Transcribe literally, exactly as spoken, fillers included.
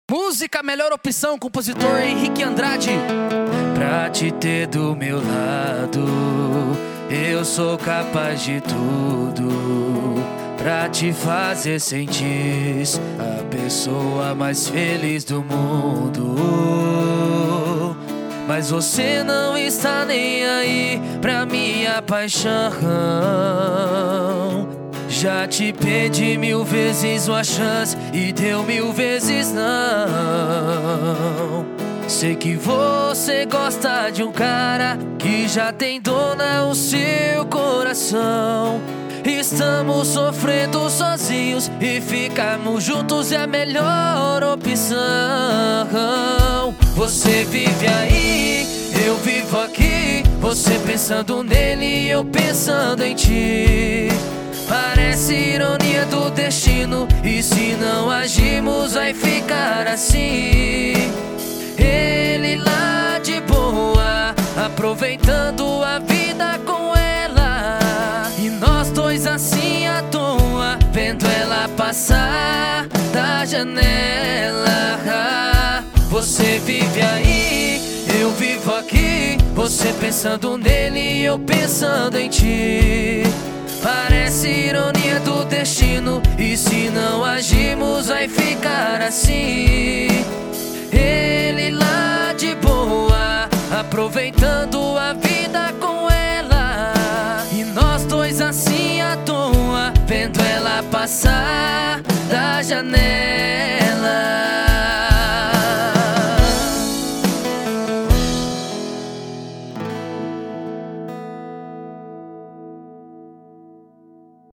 Música, melhor opção, compositor Henrique Andrade. Pra te ter do meu lado, eu sou capaz de tudo. Pra te fazer sentir a pessoa mais feliz do mundo. Mas você não está nem aí pra minha paixão. Já te pedi mil vezes uma chance e deu mil vezes não. Sei que você gosta de um cara que já tem dona o seu coração. Estamos sofrendo sozinhos e ficarmos juntos é a melhor opção. Você vive aí, eu vivo aqui. Você pensando nele e eu pensando em ti. Parece ironia do destino, e se não agimos vai ficar assim. Ele lá de boa, aproveitando a vida com ela, e nós dois assim à toa, vendo ela passar da janela. Você vive aí, eu vivo aqui. Você pensando nele e eu pensando em ti. Parece ironia do destino, e se não agimos vai ficar assim. Ele lá de boa, aproveitando a vida com ela, e nós dois assim à toa, vendo ela passar da janela.